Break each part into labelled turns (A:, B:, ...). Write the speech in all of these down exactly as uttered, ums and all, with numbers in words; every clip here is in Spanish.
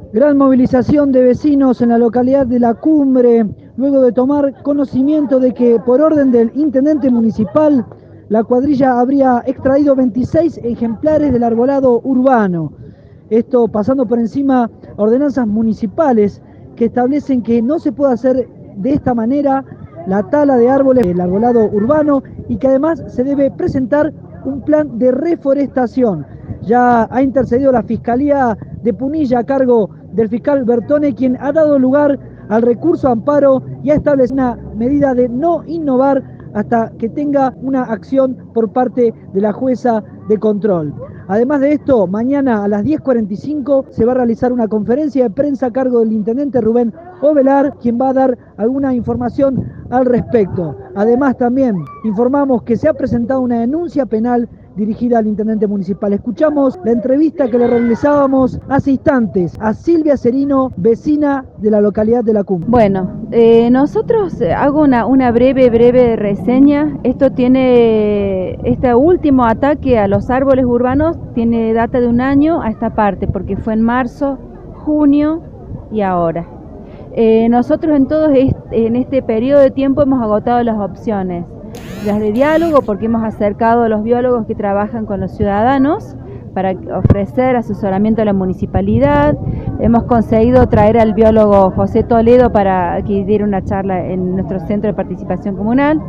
A: Gran movilización de vecinos en la localidad de La Cumbre, luego de tomar conocimiento de que por orden del intendente municipal, la cuadrilla habría extraído veintiséis ejemplares del arbolado urbano. Esto pasando por encima ordenanzas municipales que establecen que no se puede hacer de esta manera la tala de árboles del arbolado urbano y que además se debe presentar un plan de reforestación. Ya ha intercedido la Fiscalía de Punilla a cargo del fiscal Bertone, quien ha dado lugar al recurso amparo y ha establecido una medida de no innovar hasta que tenga una acción por parte de la jueza de control. Además de esto, mañana a las diez cuarenta y cinco se va a realizar una conferencia de prensa a cargo del intendente Rubén Ovelar, quien va a dar alguna información al respecto. Además también informamos que se ha presentado una denuncia penal dirigida al intendente municipal. Escuchamos la entrevista que le realizábamos hace instantes a Silvia Cerino, vecina de la localidad de La Cumbre.
B: Bueno, eh, nosotros hago una, una breve, breve reseña. Esto tiene, este último ataque a los árboles urbanos tiene data de un año a esta parte, porque fue en marzo, junio y ahora. Eh, nosotros en todo este, en este periodo de tiempo hemos agotado las opciones. Las de diálogo, porque hemos acercado a los biólogos que trabajan con los ciudadanos para ofrecer asesoramiento a la municipalidad. Hemos conseguido traer al biólogo José Toledo para que diera una charla en nuestro centro de participación comunal.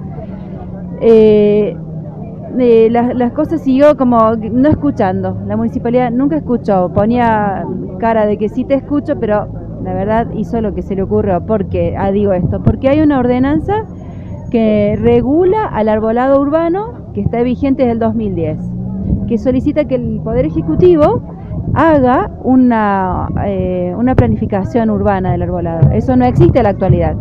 B: Eh, eh, las, las cosas siguió como no escuchando. La municipalidad nunca escuchó, ponía cara de que sí te escucho, pero la verdad hizo lo que se le ocurrió. ¿Por qué? Ah, digo esto, porque hay una ordenanza que regula al arbolado urbano que está vigente desde el dos mil diez, que solicita que el Poder Ejecutivo haga una, eh, una planificación urbana del arbolado. Eso no existe en la actualidad.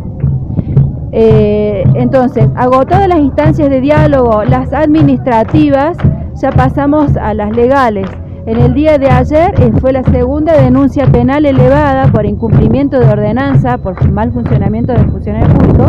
B: Eh, entonces, agotadas las instancias de diálogo, las administrativas, ya pasamos a las legales. En el día de ayer eh, fue la segunda denuncia penal elevada por incumplimiento de ordenanza, por mal funcionamiento del funcionario público.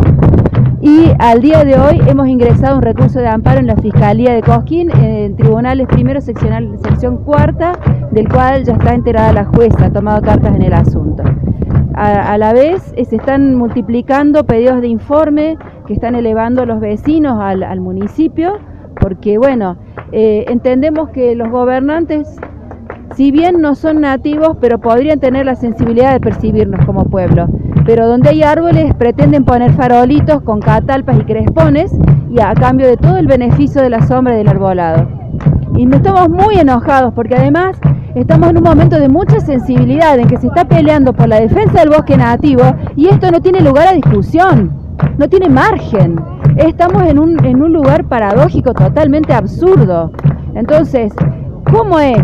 B: Y al día de hoy hemos ingresado un recurso de amparo en la Fiscalía de Cosquín, en tribunales primero seccional, sección cuarta, del cual ya está enterada la jueza, ha tomado cartas en el asunto. A, a la vez eh, se están multiplicando pedidos de informe que están elevando los vecinos al, al municipio, porque bueno, eh, entendemos que los gobernantes, si bien no son nativos, pero podrían tener la sensibilidad de percibirnos como pueblo. Pero donde hay árboles pretenden poner farolitos con catalpas y crespones y a cambio de todo el beneficio de la sombra del arbolado. Y nos estamos muy enojados porque además estamos en un momento de mucha sensibilidad en que se está peleando por la defensa del bosque nativo y esto no tiene lugar a discusión, no tiene margen. Estamos en un, en un lugar paradójico totalmente absurdo. Entonces, ¿cómo es?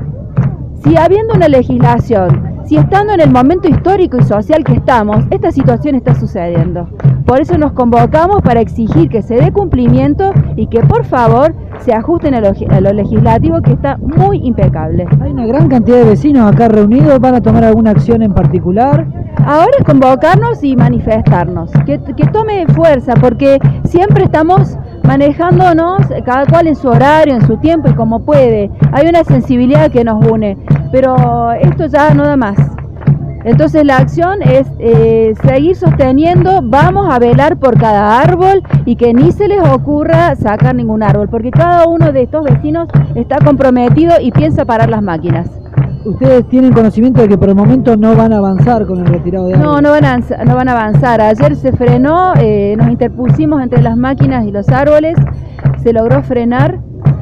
B: Si habiendo una legislación, si estando en el momento histórico y social que estamos, esta situación está sucediendo. Por eso nos convocamos para exigir que se dé cumplimiento y que por favor se ajusten a lo, a lo legislativo, que está muy impecable.
A: Hay una gran cantidad de vecinos acá reunidos, ¿van a tomar alguna acción en particular?
B: Ahora es convocarnos y manifestarnos, que, que tome fuerza, porque siempre estamos manejándonos, cada cual en su horario, en su tiempo y como puede. Hay una sensibilidad que nos une, pero esto ya no da más. Entonces la acción es eh, seguir sosteniendo, vamos a velar por cada árbol y que ni se les ocurra sacar ningún árbol, porque cada uno de estos vecinos está comprometido y piensa parar las máquinas.
A: ¿Ustedes tienen conocimiento de que por el momento no van a avanzar con el retirado de árboles?
B: No, no van a, no van a avanzar. Ayer se frenó, eh, nos interpusimos entre las máquinas y los árboles, se logró frenar.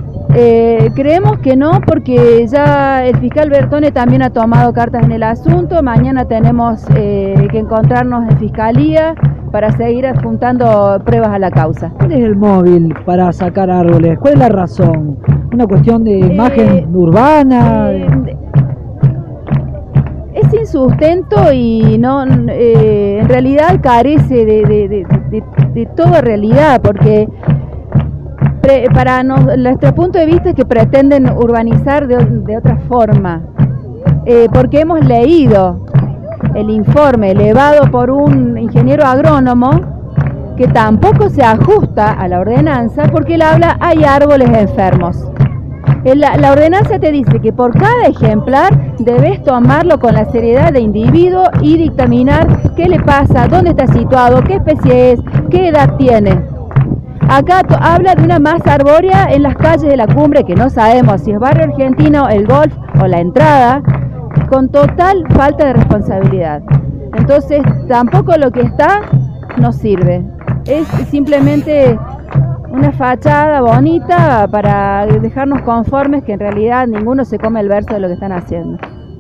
B: Eh, creemos que no, porque ya el fiscal Bertone también ha tomado cartas en el asunto. Mañana tenemos eh, que encontrarnos en fiscalía para seguir adjuntando pruebas a la causa.
A: ¿Cuál es el móvil para sacar árboles? ¿Cuál es la razón? ¿Una cuestión de imagen eh, urbana?
B: Eh, es sin sustento y no, eh, en realidad carece de, de, de, de, de toda realidad, porque para nos, nuestro punto de vista es que pretenden urbanizar de, de otra forma, eh, porque hemos leído el informe elevado por un ingeniero agrónomo que tampoco se ajusta a la ordenanza, porque él habla hay árboles enfermos. La, la ordenanza te dice que por cada ejemplar debes tomarlo con la seriedad de individuo y dictaminar qué le pasa, dónde está situado, qué especie es, qué edad tiene. Acá habla de una masa arbórea en las calles de la Cumbre, que no sabemos si es Barrio Argentino, el Golf o la Entrada, con total falta de responsabilidad. Entonces, tampoco lo que está nos sirve. Es simplemente una fachada bonita para dejarnos conformes, que en realidad ninguno se come el verso de lo que están haciendo.